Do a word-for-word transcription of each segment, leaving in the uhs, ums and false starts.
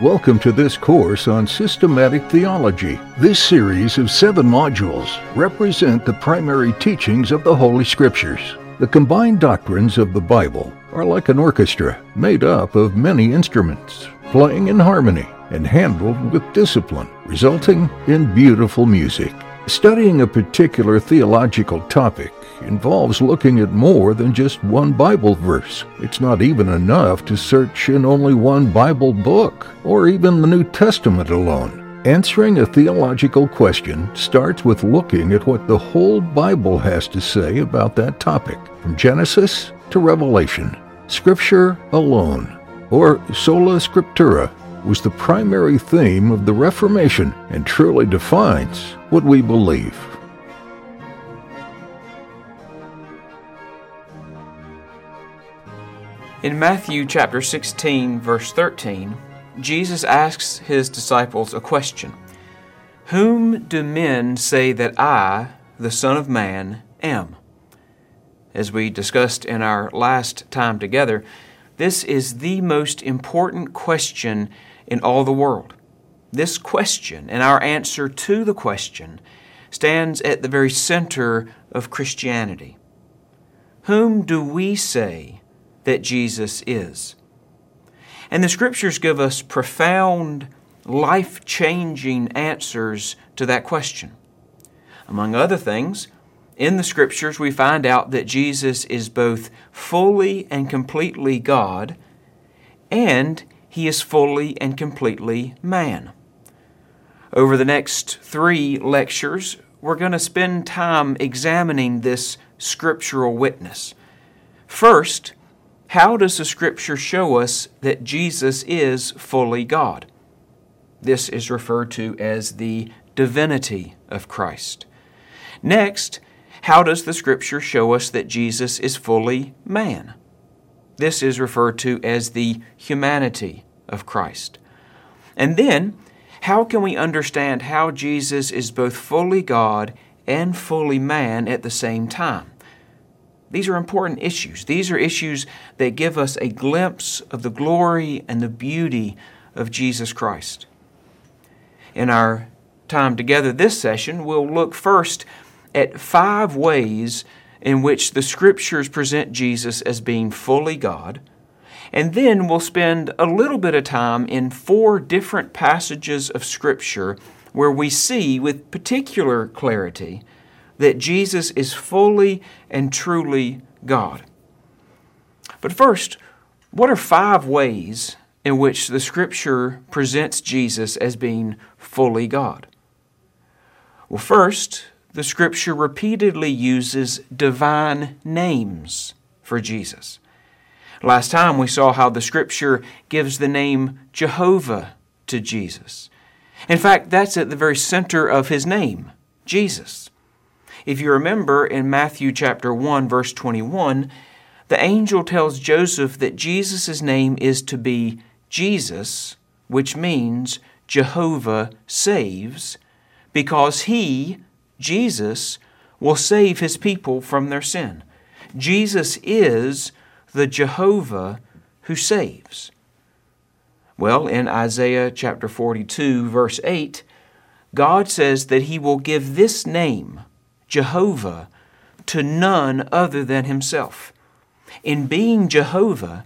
Welcome to this course on systematic theology. This series of seven modules represent the primary teachings of the Holy Scriptures. The combined doctrines of the Bible are like an orchestra made up of many instruments, playing in harmony and handled with discipline, resulting in beautiful music. Studying a particular theological topic involves looking at more than just one Bible verse. It's not even enough to search in only one Bible book, or even the New Testament alone. Answering a theological question starts with looking at what the whole Bible has to say about that topic, from Genesis to Revelation. Scripture alone, or sola scriptura, was the primary theme of the Reformation and truly defines what we believe. In Matthew chapter sixteen, verse thirteen, Jesus asks his disciples a question. Whom do men say that I, the Son of Man, am? As we discussed in our last time together, this is the most important question in all the world. This question, and our answer to the question, stands at the very center of Christianity. Whom do we say that Jesus is? And the Scriptures give us profound, life-changing answers to that question. Among other things, in the Scriptures we find out that Jesus is both fully and completely God, and He is fully and completely man. Over the next three lectures, we're going to spend time examining this scriptural witness. First, how does the Scripture show us that Jesus is fully God? This is referred to as the divinity of Christ. Next, how does the Scripture show us that Jesus is fully man? This is referred to as the humanity of Christ. And then, how can we understand how Jesus is both fully God and fully man at the same time? These are important issues. These are issues that give us a glimpse of the glory and the beauty of Jesus Christ. In our time together this session, we'll look first at five ways in which the Scriptures present Jesus as being fully God, and then we'll spend a little bit of time in four different passages of Scripture where we see with particular clarity that Jesus is fully and truly God. But first, what are five ways in which the Scripture presents Jesus as being fully God? Well, first, the Scripture repeatedly uses divine names for Jesus. Last time we saw how the Scripture gives the name Jehovah to Jesus. In fact, that's at the very center of His name, Jesus. If you remember in Matthew chapter one, verse twenty-one, the angel tells Joseph that Jesus' name is to be Jesus, which means Jehovah saves, because He, Jesus, will save His people from their sin. Jesus is the Jehovah who saves. Well, in Isaiah chapter forty-two, verse eight, God says that He will give this name, Jehovah, to none other than Himself. In being Jehovah,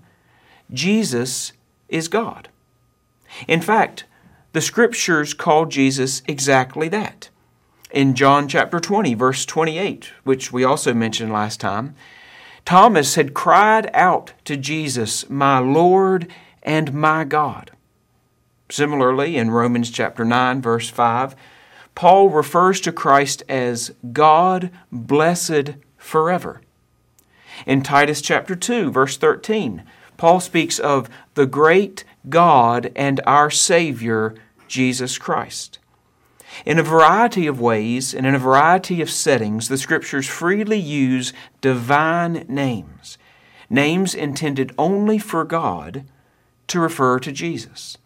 Jesus is God. In fact, the Scriptures call Jesus exactly that. In John chapter twenty, verse twenty-eight, which we also mentioned last time, Thomas had cried out to Jesus, "My Lord and my God." Similarly, in Romans chapter nine, verse five, Paul refers to Christ as God blessed forever. In Titus chapter two, verse thirteen, Paul speaks of the great God and our Savior, Jesus Christ. In a variety of ways and in a variety of settings, the Scriptures freely use divine names, names intended only for God, to refer to Jesus.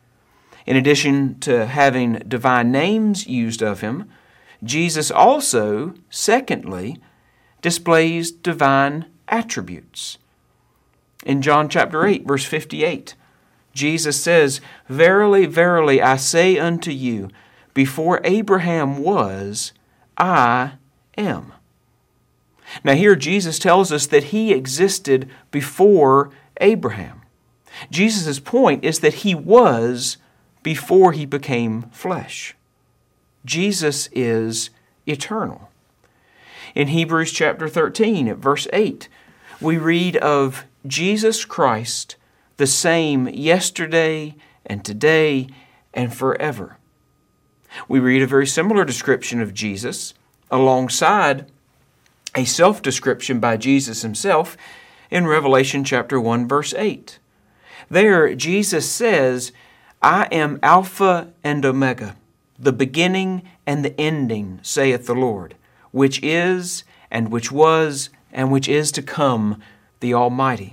In addition to having divine names used of Him, Jesus also, secondly, displays divine attributes. In John chapter eight, verse fifty-eight, Jesus says, "Verily, verily, I say unto you, before Abraham was, I am." Now here Jesus tells us that He existed before Abraham. Jesus' point is that He was before He became flesh. Jesus is eternal. In Hebrews chapter thirteen, at verse eight, we read of Jesus Christ, the same yesterday and today and forever. We read a very similar description of Jesus alongside a self-description by Jesus Himself in Revelation chapter one, verse eight. There, Jesus says, "I am Alpha and Omega, the beginning and the ending, saith the Lord, which is, and which was, and which is to come, the Almighty."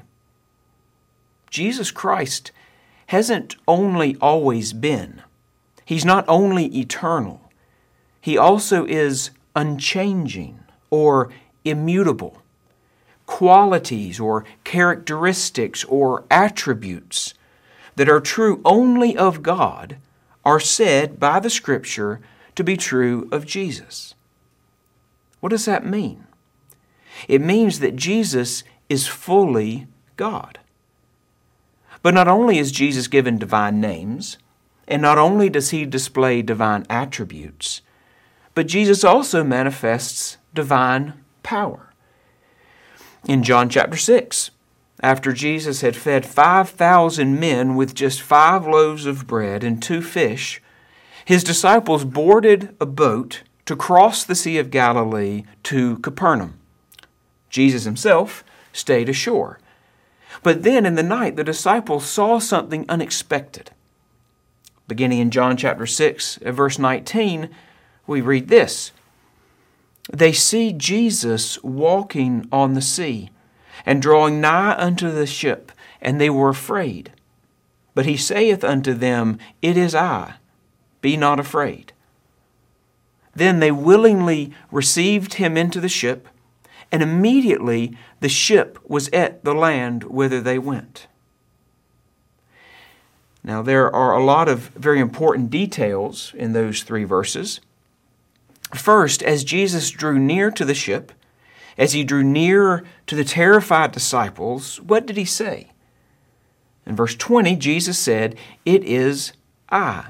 Jesus Christ hasn't only always been. He's not only eternal. He also is unchanging or immutable. Qualities or characteristics or attributes that are true only of God are said by the Scripture to be true of Jesus. What does that mean? It means that Jesus is fully God. But not only is Jesus given divine names, and not only does He display divine attributes, but Jesus also manifests divine power. In John chapter six, after Jesus had fed five thousand men with just five loaves of bread and two fish, His disciples boarded a boat to cross the Sea of Galilee to Capernaum. Jesus Himself stayed ashore. But then in the night, the disciples saw something unexpected. Beginning in John chapter six, verse nineteen, we read this: "They see Jesus walking on the sea, and drawing nigh unto the ship, and they were afraid. But He saith unto them, It is I, be not afraid. Then they willingly received Him into the ship, and immediately the ship was at the land whither they went." Now there are a lot of very important details in those three verses. First, as Jesus drew near to the ship, as He drew near to the terrified disciples, what did He say? In verse twenty, Jesus said, "It is I."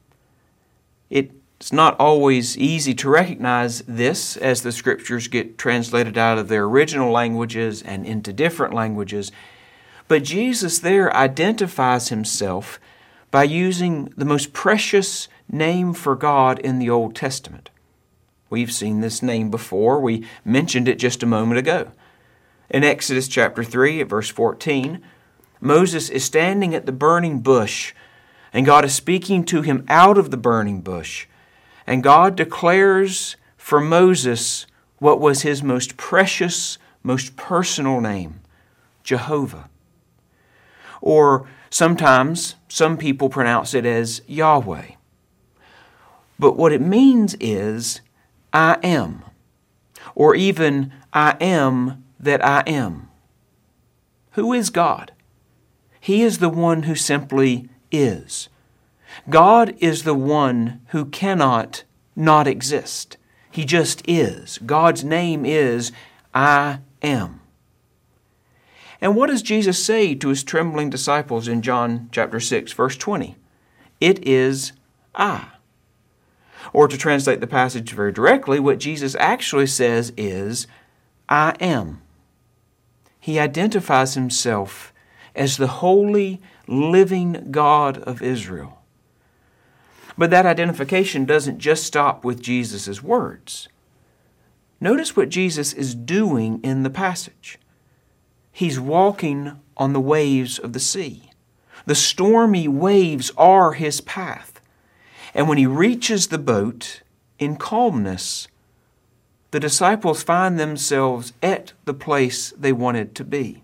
It's not always easy to recognize this as the Scriptures get translated out of their original languages and into different languages. But Jesus there identifies Himself by using the most precious name for God in the Old Testament. We've seen this name before. We mentioned it just a moment ago. In Exodus chapter three, at verse fourteen, Moses is standing at the burning bush, and God is speaking to him out of the burning bush. And God declares for Moses what was his most precious, most personal name, Jehovah. Or sometimes some people pronounce it as Yahweh. But what it means is, I am, or even I am that I am. Who is God? He is the one who simply is. God is the one who cannot not exist. He just is. God's name is I am. And what does Jesus say to His trembling disciples in John chapter six, verse twenty? It is I. Or to translate the passage very directly, what Jesus actually says is, I am. He identifies Himself as the holy, living God of Israel. But that identification doesn't just stop with Jesus' words. Notice what Jesus is doing in the passage. He's walking on the waves of the sea. The stormy waves are His path. And when He reaches the boat in calmness, the disciples find themselves at the place they wanted to be.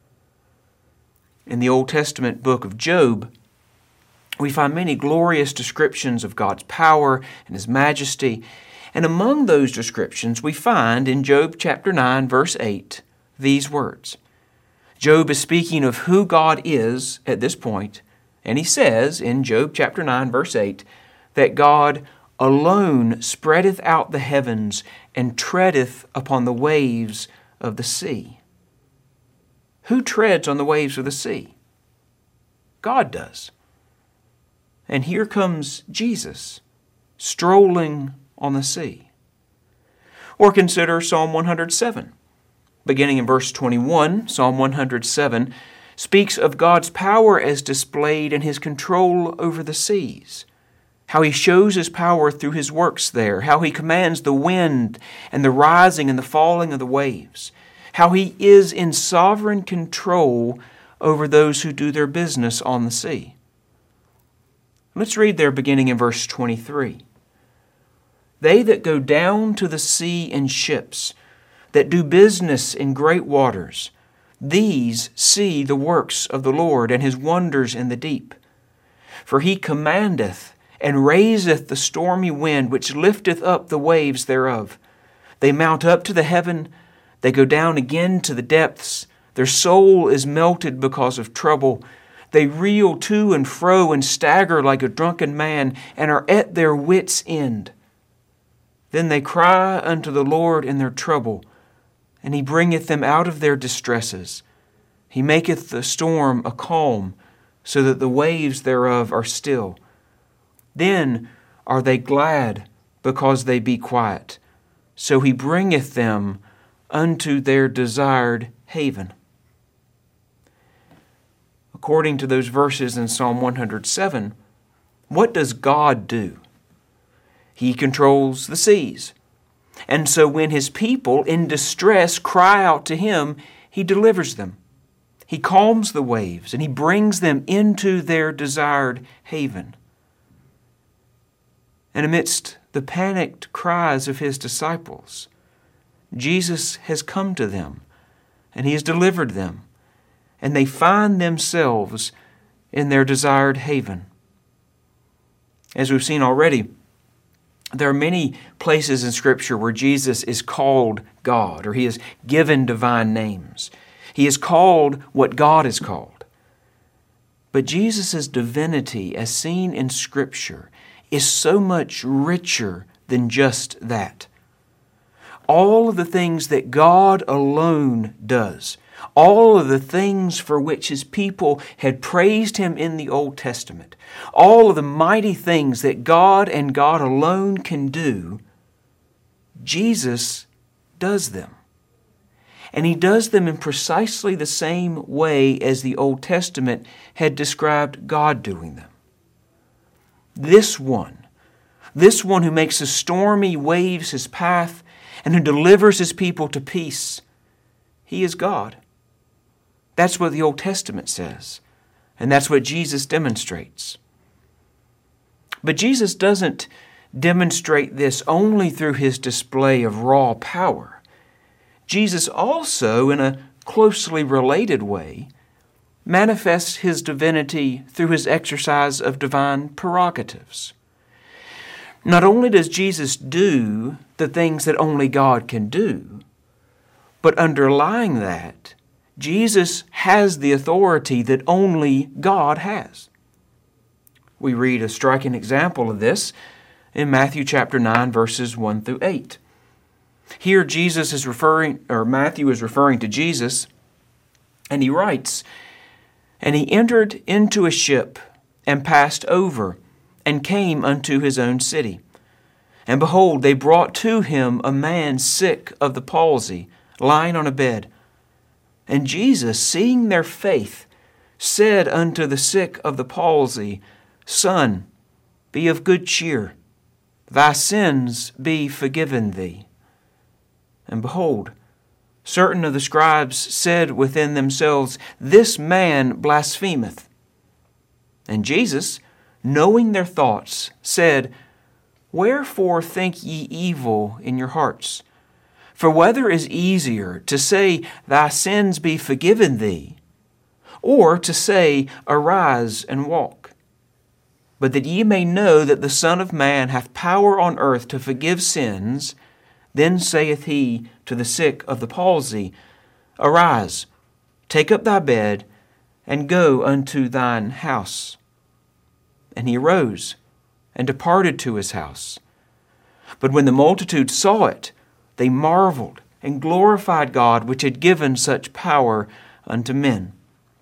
In the Old Testament book of Job, we find many glorious descriptions of God's power and His majesty. And among those descriptions, we find in Job chapter nine, verse eight, these words. Job is speaking of who God is at this point, And he says in Job chapter nine, verse eight, that God alone spreadeth out the heavens and treadeth upon the waves of the sea. Who treads on the waves of the sea? God does. And here comes Jesus, strolling on the sea. Or consider Psalm one hundred seven. Beginning in verse twenty-one, Psalm one hundred seven speaks of God's power as displayed in His control over the seas, how He shows His power through His works there, how He commands the wind and the rising and the falling of the waves, how He is in sovereign control over those who do their business on the sea. Let's read there beginning in verse twenty-three. They that go down to the sea in ships, that do business in great waters, these see the works of the Lord and His wonders in the deep. For He commandeth and raiseth the stormy wind, which lifteth up the waves thereof. They mount up to the heaven, they go down again to the depths. Their soul is melted because of trouble. They reel to and fro and stagger like a drunken man, and are at their wits' end. Then they cry unto the Lord in their trouble, and He bringeth them out of their distresses. He maketh the storm a calm, so that the waves thereof are still. Then are they glad, because they be quiet. So He bringeth them unto their desired haven. According to those verses in Psalm one hundred seven, what does God do? He controls the seas. And so when His people in distress cry out to Him, He delivers them. He calms the waves and He brings them into their desired haven. And amidst the panicked cries of His disciples, Jesus has come to them and He has delivered them, and they find themselves in their desired haven. As we've seen already, there are many places in Scripture where Jesus is called God, or He is given divine names. He is called what God is called. But Jesus' divinity, as seen in Scripture, is so much richer than just that. All of the things that God alone does, all of the things for which His people had praised Him in the Old Testament, all of the mighty things that God and God alone can do, Jesus does them. And He does them in precisely the same way as the Old Testament had described God doing them. This one, this one who makes the stormy waves His path and who delivers His people to peace, He is God. That's what the Old Testament says, and that's what Jesus demonstrates. But Jesus doesn't demonstrate this only through His display of raw power. Jesus also, in a closely related way, manifests His divinity through His exercise of divine prerogatives. Not only does Jesus do the things that only God can do, but underlying that, Jesus has the authority that only God has. We read a striking example of this in Matthew chapter nine, verses one through eight. Here Jesus is referring, or Matthew is referring to Jesus, and he writes, "And he entered into a ship, and passed over, and came unto his own city. And behold, they brought to him a man sick of the palsy, lying on a bed. And Jesus, seeing their faith, said unto the sick of the palsy, Son, be of good cheer, thy sins be forgiven thee. And behold, certain of the scribes said within themselves, This man blasphemeth. And Jesus, knowing their thoughts, said, Wherefore think ye evil in your hearts? For whether is easier, to say, Thy sins be forgiven thee, or to say, Arise and walk? But that ye may know that the Son of Man hath power on earth to forgive sins, then saith he to the sick of the palsy, Arise, take up thy bed, and go unto thine house. And he arose and departed to his house. But when the multitude saw it, they marveled and glorified God, which had given such power unto men.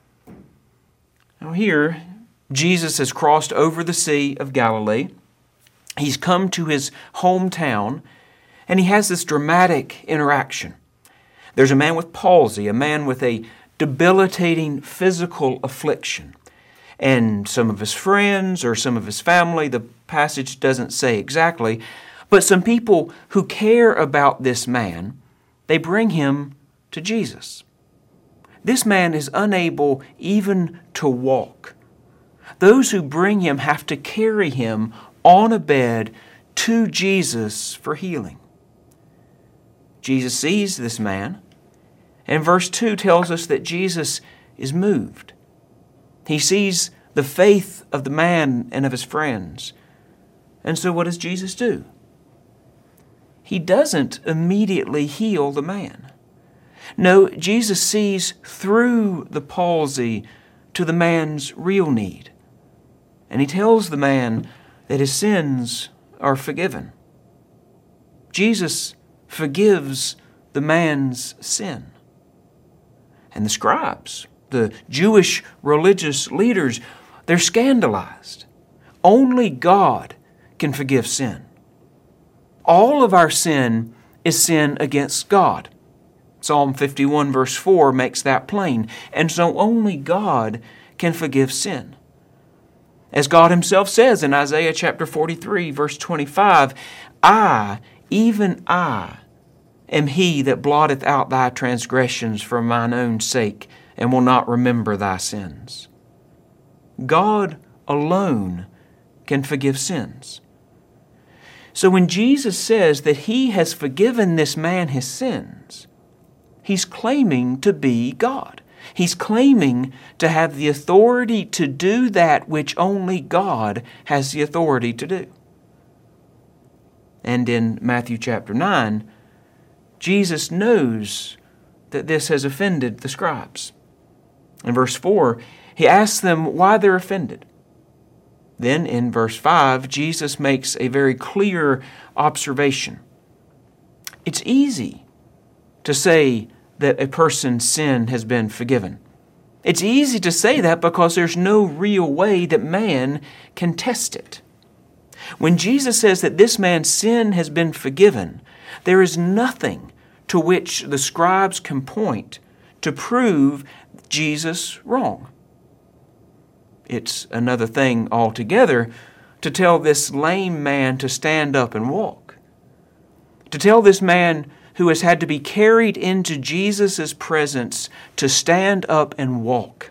Now here, Jesus has crossed over the Sea of Galilee. He's come to his hometown, and he has this dramatic interaction. There's a man with palsy, a man with a debilitating physical affliction. And some of his friends or some of his family, the passage doesn't say exactly, but some people who care about this man, they bring him to Jesus. This man is unable even to walk. Those who bring him have to carry him on a bed to Jesus for healing. Jesus sees this man, and verse two tells us that Jesus is moved. He sees the faith of the man and of his friends. And so what does Jesus do? He doesn't immediately heal the man. No, Jesus sees through the palsy to the man's real need. And he tells the man that his sins are forgiven. Jesus forgives the man's sin. And the scribes, the Jewish religious leaders, they're scandalized. Only God can forgive sin. All of our sin is sin against God. Psalm fifty-one verse four makes that plain. And so only God can forgive sin. As God Himself says in Isaiah chapter forty-three verse twenty-five, I, even I, am He that blotteth out thy transgressions for mine own sake, and will not remember thy sins. God alone can forgive sins. So when Jesus says that He has forgiven this man his sins, He's claiming to be God. He's claiming to have the authority to do that which only God has the authority to do. And in Matthew chapter nine, Jesus knows that this has offended the scribes. In verse four, He asks them why they're offended. Then in verse five, Jesus makes a very clear observation. It's easy to say that a person's sin has been forgiven. It's easy to say that because there's no real way that man can test it. When Jesus says that this man's sin has been forgiven, there is nothing to which the scribes can point to prove Jesus wrong. It's another thing altogether to tell this lame man to stand up and walk. To tell this man who has had to be carried into Jesus' presence to stand up and walk.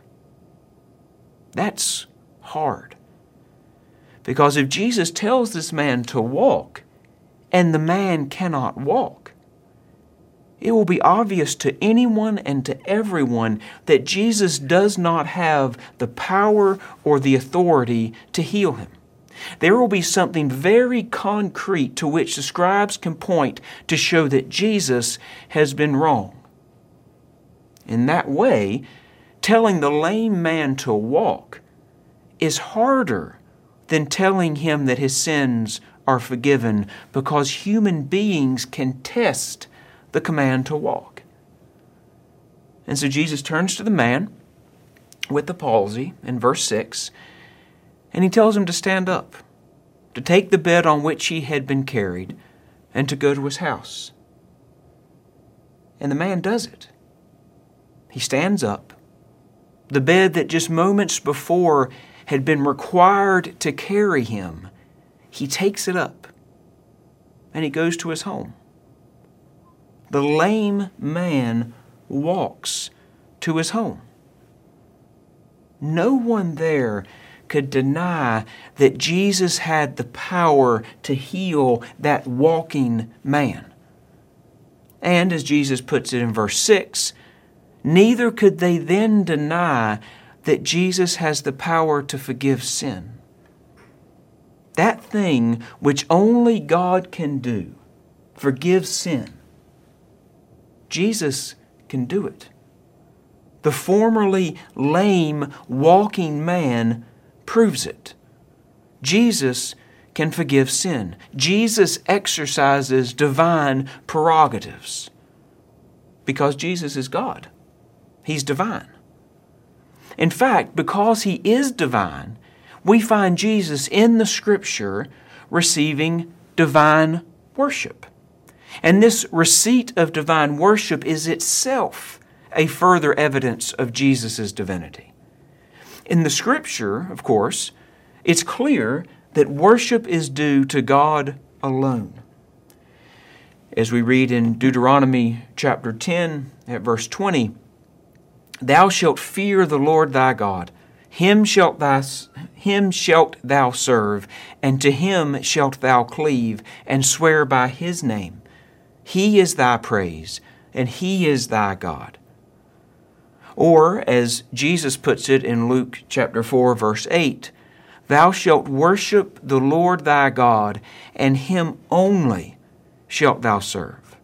That's hard. Because if Jesus tells this man to walk, and the man cannot walk, it will be obvious to anyone and to everyone that Jesus does not have the power or the authority to heal him. There will be something very concrete to which the scribes can point to show that Jesus has been wrong. In that way, telling the lame man to walk is harder than telling him that his sins are forgiven, because human beings can test the command to walk. And so Jesus turns to the man with the palsy in verse six, and He tells him to stand up, to take the bed on which he had been carried, and to go to his house. And the man does it. He stands up. The bed that just moments before had been required to carry him, he takes it up, and he goes to his home. The lame man walks to his home. No one there could deny that Jesus had the power to heal that walking man. And as Jesus puts it in verse six, neither could they then deny that Jesus has the power to forgive sin. That thing which only God can do, forgive sin, Jesus can do it. The formerly lame walking man proves it. Jesus can forgive sin. Jesus exercises divine prerogatives because Jesus is God. He's divine. In fact, because He is divine, we find Jesus in the Scripture receiving divine worship. And this receipt of divine worship is itself a further evidence of Jesus' divinity. In the Scripture, of course, it's clear that worship is due to God alone. As we read in Deuteronomy chapter ten at verse twenty, "Thou shalt fear the Lord thy God, him shalt thou, him shalt thou serve, and to Him shalt thou cleave, and swear by His name. He is thy praise, and He is thy God." Or, as Jesus puts it in Luke chapter four, verse eight, "Thou shalt worship the Lord thy God, and Him only shalt thou serve."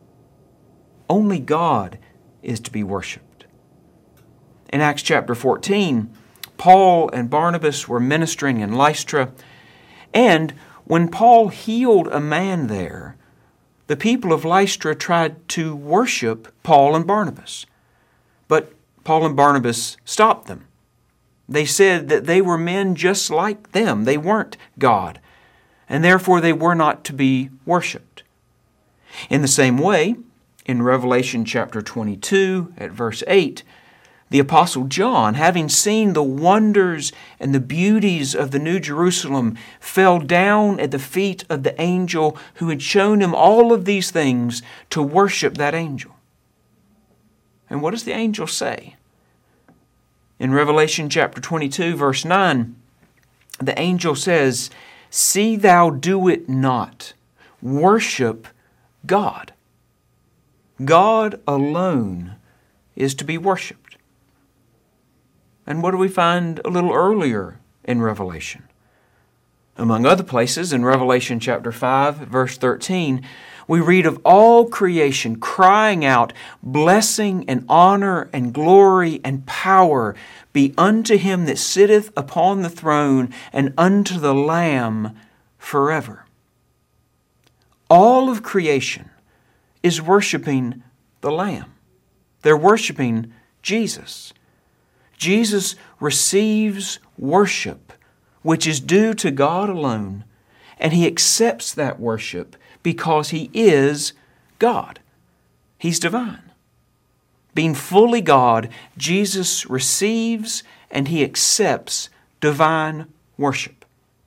Only God is to be worshipped. In Acts chapter fourteen, Paul and Barnabas were ministering in Lystra, and when Paul healed a man there, the people of Lystra tried to worship Paul and Barnabas. But Paul and Barnabas stopped them. They said that they were men just like them. They weren't God, and therefore they were not to be worshipped. In the same way, in Revelation chapter twenty-two at verse eight, the Apostle John, having seen the wonders and the beauties of the New Jerusalem, fell down at the feet of the angel who had shown him all of these things to worship that angel. And what does the angel say? In Revelation chapter twenty-two, verse nine, the angel says, "See thou do it not. Worship God." God alone is to be worshipped. And what do we find a little earlier in Revelation? Among other places, in Revelation chapter five, verse thirteen, we read of all creation crying out, "Blessing and honor and glory and power be unto Him that sitteth upon the throne and unto the Lamb forever." All of creation is worshiping the Lamb. They're worshiping Jesus. Jesus receives worship, which is due to God alone, and He accepts that worship because He is God. He's divine. Being fully God, Jesus receives and He accepts divine worship.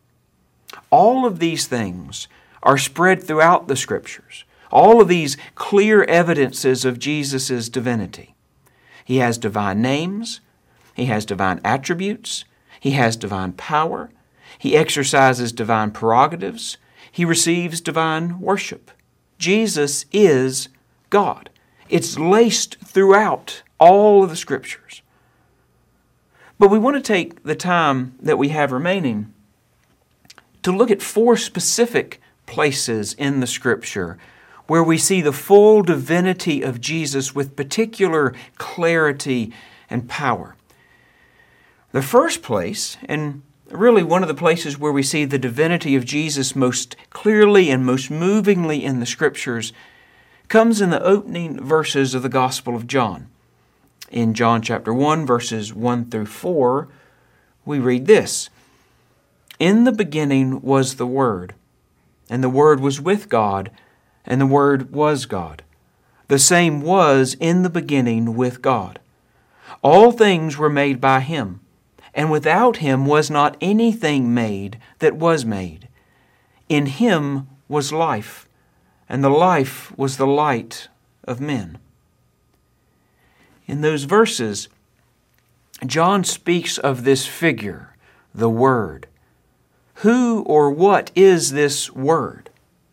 All of these things are spread throughout the Scriptures. All of these clear evidences of Jesus' divinity. He has divine names. He has divine attributes. He has divine power. He exercises divine prerogatives. He receives divine worship. Jesus is God. It's laced throughout all of the Scriptures. But we want to take the time that we have remaining to look at four specific places in the Scripture where we see the full divinity of Jesus with particular clarity and power. The first place, and really one of the places where we see the divinity of Jesus most clearly and most movingly in the Scriptures, comes in the opening verses of the Gospel of John. In John chapter one, verses one through four, we read this: "In the beginning was the Word, and the Word was with God, and the Word was God. The same was in the beginning with God. All things were made by Him, and without Him was not anything made that was made. In Him was life, and the life was the light of men." In those verses, John speaks of this figure, the Word. Who or what is this Word?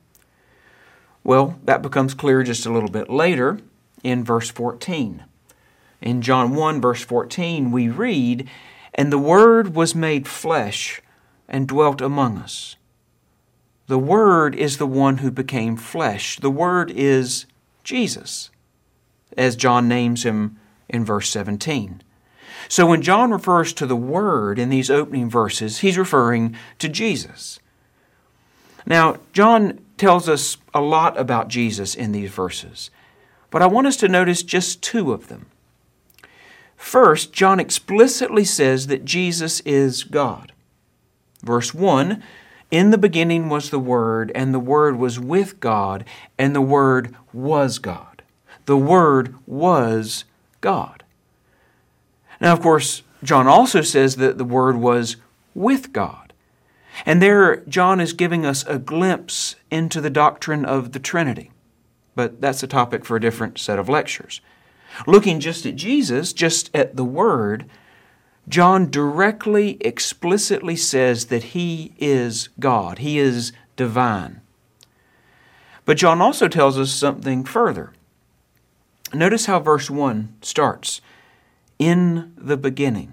Well, that becomes clear just a little bit later in verse fourteen. In John one, verse fourteen, we read, "And the Word was made flesh and dwelt among us." The Word is the one who became flesh. The Word is Jesus, as John names Him in verse seventeen. So when John refers to the Word in these opening verses, he's referring to Jesus. Now, John tells us a lot about Jesus in these verses, but I want us to notice just two of them. First, John explicitly says that Jesus is God. Verse one, "In the beginning was the Word, and the Word was with God, and the Word was God." The Word was God. Now, of course, John also says that the Word was with God. And there, John is giving us a glimpse into the doctrine of the Trinity. But that's a topic for a different set of lectures. Looking just at Jesus, just at the Word, John directly, explicitly says that He is God. He is divine. But John also tells us something further. Notice how verse one starts. In the beginning.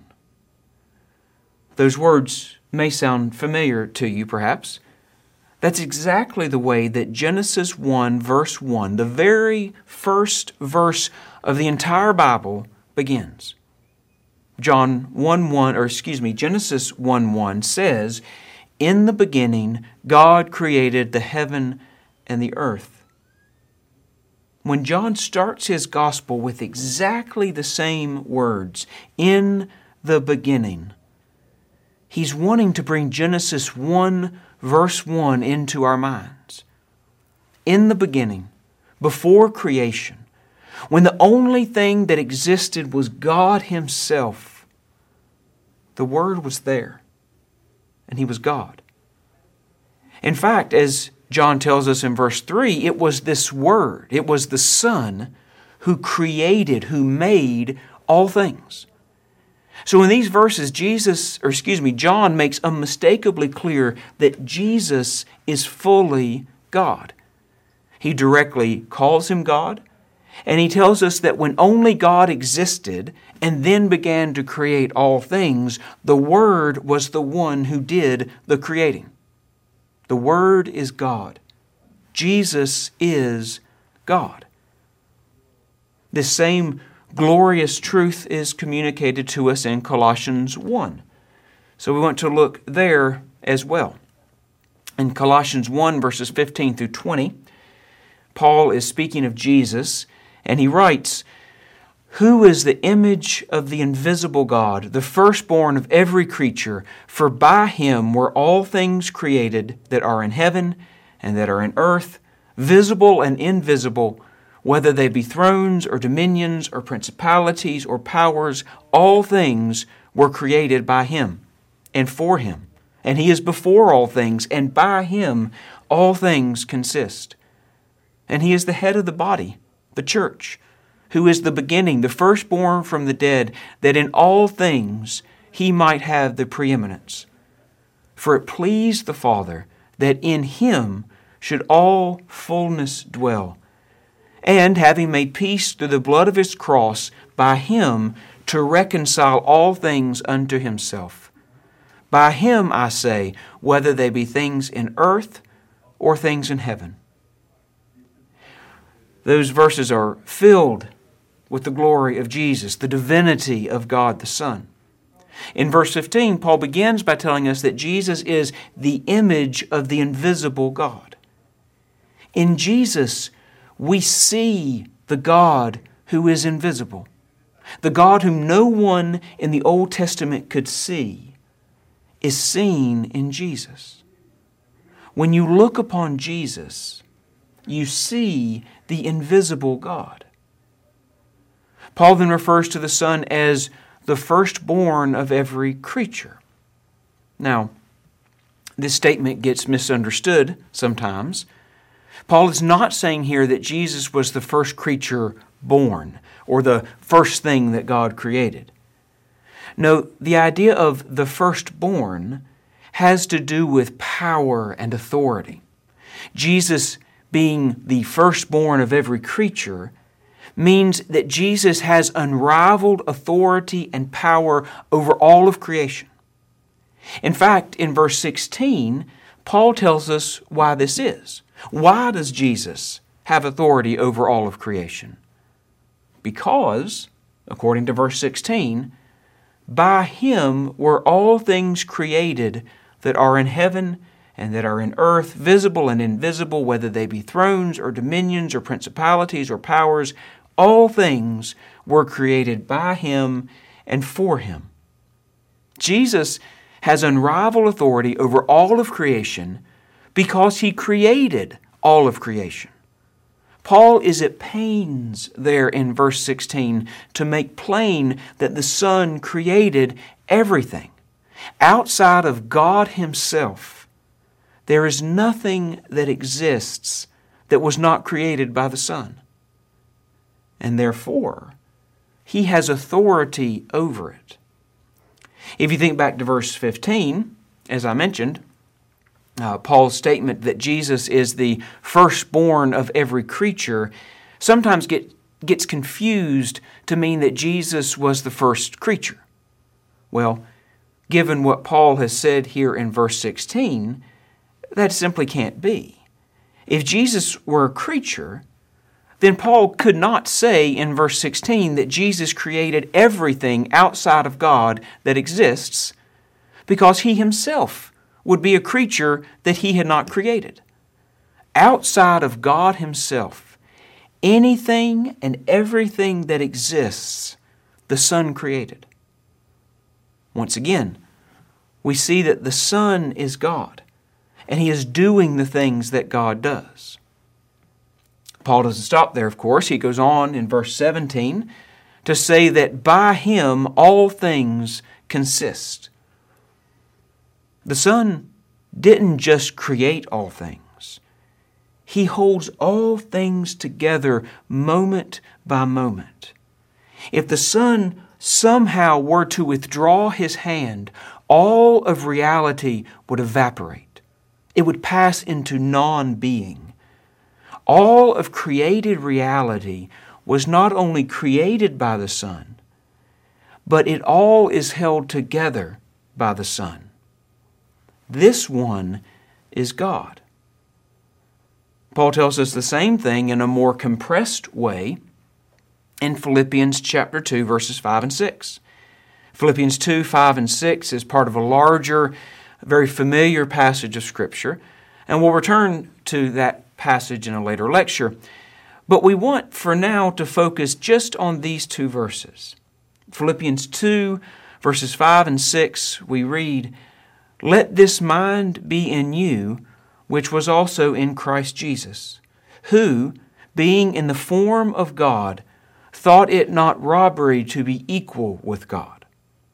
Those words may sound familiar to you, perhaps. That's exactly the way that Genesis one, verse one, the very first verse of the entire Bible, begins. John one one, or excuse me, Genesis one one says, "In the beginning, God created the heaven and the earth." When John starts his gospel with exactly the same words, "in the beginning," he's wanting to bring Genesis one, verse one into our minds. In the beginning, before creation, when the only thing that existed was God Himself, the Word was there, and He was God. In fact, as John tells us in verse three, it was this Word, it was the Son who created, who made all things. So in these verses, Jesus, or excuse me, John makes unmistakably clear that Jesus is fully God. He directly calls Him God, and He tells us that when only God existed and then began to create all things, the Word was the one who did the creating. The Word is God. Jesus is God. This same glorious truth is communicated to us in Colossians one. So we want to look there as well. In Colossians one, verses fifteen through twenty, Paul is speaking of Jesus, and he writes, "Who is the image of the invisible God, the firstborn of every creature? For by Him were all things created that are in heaven and that are in earth, visible and invisible, whether they be thrones or dominions or principalities or powers, all things were created by Him and for Him. And He is before all things, and by Him all things consist. And He is the head of the body, the church, who is the beginning, the firstborn from the dead, that in all things He might have the preeminence. For it pleased the Father that in Him should all fullness dwell, and having made peace through the blood of His cross, by Him to reconcile all things unto Himself. By Him, I say, whether they be things in earth or things in heaven." Those verses are filled with the glory of Jesus, the divinity of God the Son. In verse fifteen, Paul begins by telling us that Jesus is the image of the invisible God. In Jesus, we see the God who is invisible. The God whom no one in the Old Testament could see is seen in Jesus. When you look upon Jesus, you see the invisible God. Paul then refers to the Son as the firstborn of every creature. Now, this statement gets misunderstood sometimes. Paul is not saying here that Jesus was the first creature born or the first thing that God created. No, the idea of the firstborn has to do with power and authority. Jesus being the firstborn of every creature means that Jesus has unrivaled authority and power over all of creation. In fact, in verse sixteen, Paul tells us why this is. Why does Jesus have authority over all of creation? Because, according to verse sixteen, By Him were all things created that are in heaven and that are in earth, visible and invisible, whether they be thrones or dominions or principalities or powers. All things were created by Him and for Him. Jesus has unrivaled authority over all of creation because He created all of creation. Paul is at pains there in verse sixteen to make plain that the Son created everything. Outside of God Himself, there is nothing that exists that was not created by the Son. And therefore, He has authority over it. If you think back to verse fifteen, as I mentioned, Uh, Paul's statement that Jesus is the firstborn of every creature sometimes get, gets confused to mean that Jesus was the first creature. Well, given what Paul has said here in verse sixteen, that simply can't be. If Jesus were a creature, then Paul could not say in verse sixteen that Jesus created everything outside of God that exists, because He Himself would be a creature that He had not created. Outside of God Himself, anything and everything that exists, the Son created. Once again, we see that the Son is God, and He is doing the things that God does. Paul doesn't stop there, of course. He goes on in verse seventeen to say that by Him all things consist. The Son didn't just create all things. He holds all things together moment by moment. If the Son somehow were to withdraw His hand, all of reality would evaporate. It would pass into non-being. All of created reality was not only created by the Son, but it all is held together by the Son. This one is God. Paul tells us the same thing in a more compressed way in Philippians chapter two, verses five and six. Philippians two, five and six is part of a larger, very familiar passage of Scripture, and we'll return to that passage in a later lecture. But we want for now to focus just on these two verses. Philippians two, verses five and six, we read, "Let this mind be in you, which was also in Christ Jesus, who, being in the form of God, thought it not robbery to be equal with God."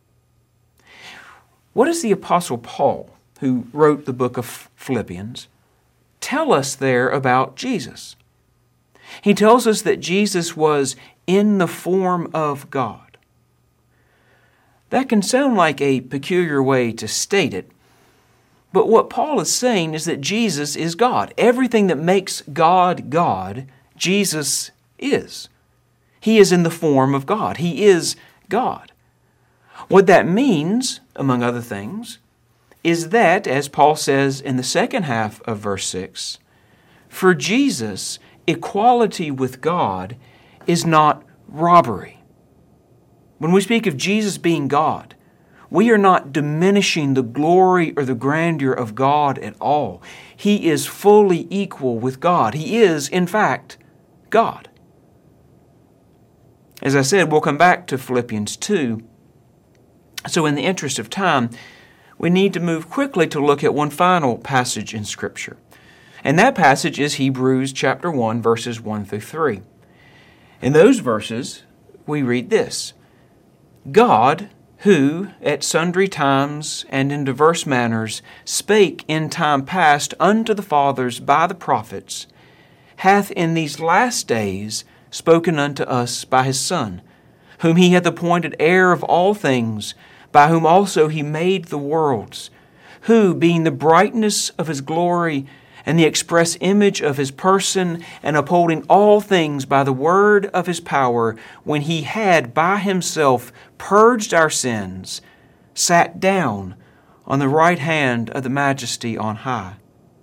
What does the Apostle Paul, who wrote the book of Philippians, tell us there about Jesus? He tells us that Jesus was in the form of God. That can sound like a peculiar way to state it, but what Paul is saying is that Jesus is God. Everything that makes God God, Jesus is. He is in the form of God. He is God. What that means, among other things, is that, as Paul says in the second half of verse six, for Jesus, equality with God is not robbery. When we speak of Jesus being God, we are not diminishing the glory or the grandeur of God at all. He is fully equal with God. He is, in fact, God. As I said, we'll come back to Philippians two. So in the interest of time, we need to move quickly to look at one final passage in Scripture. And that passage is Hebrews chapter one, verses one through three. In those verses, we read this: God, who at sundry times and in diverse manners spake in time past unto the fathers by the prophets, hath in these last days spoken unto us by His Son, whom He hath appointed heir of all things, by whom also He made the worlds, who, being the brightness of His glory and the express image of His person, and upholding all things by the word of His power, when He had by Himself purged our sins, sat down on the right hand of the Majesty on high.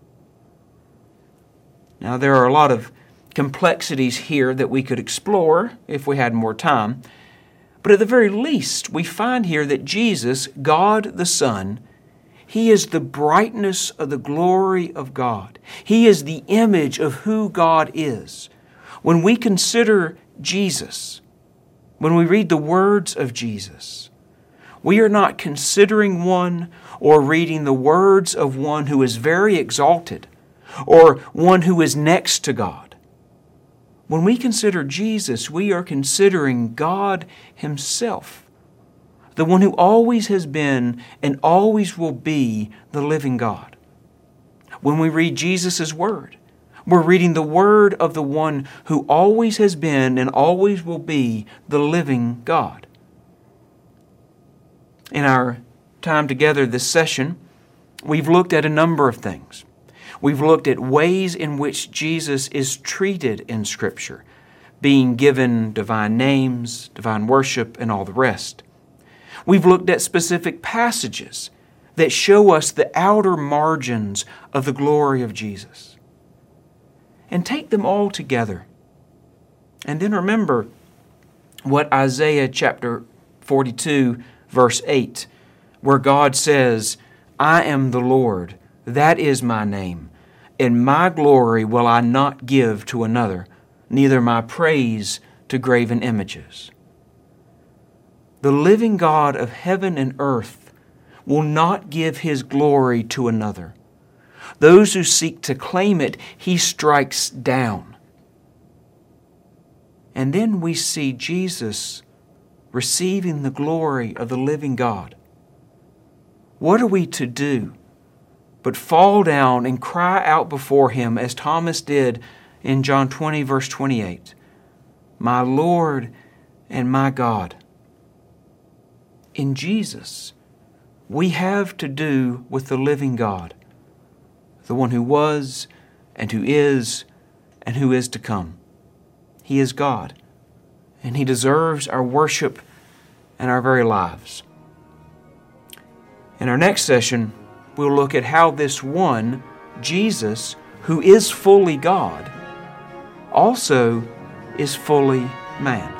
Now, there are a lot of complexities here that we could explore if we had more time, But at the very least, we find here that Jesus, God the Son, He is the brightness of the glory of God. He is the image of who God is. When we consider Jesus, when we read the words of Jesus, we are not considering one or reading the words of one who is very exalted or one who is next to God. When we consider Jesus, we are considering God Himself, the one who always has been and always will be the living God. When we read Jesus' Word, we're reading the Word of the one who always has been and always will be the living God. In our time together this session, we've looked at a number of things. We've looked at ways in which Jesus is treated in Scripture, being given divine names, divine worship, and all the rest. We've looked at specific passages that show us the outer margins of the glory of Jesus. And take them all together. And then remember what Isaiah chapter forty-two, verse eight, where God says, I am the Lord, that is my name, and my glory will I not give to another, neither my praise to graven images. The living God of heaven and earth will not give His glory to another. Those who seek to claim it, He strikes down. And then we see Jesus receiving the glory of the living God. What are we to do but fall down and cry out before Him as Thomas did in John twenty, verse twenty-eight, my Lord and my God. In Jesus, we have to do with the living God, the one who was and who is and who is to come. He is God, and He deserves our worship and our very lives. In our next session, we'll look at how this one, Jesus, who is fully God, also is fully man.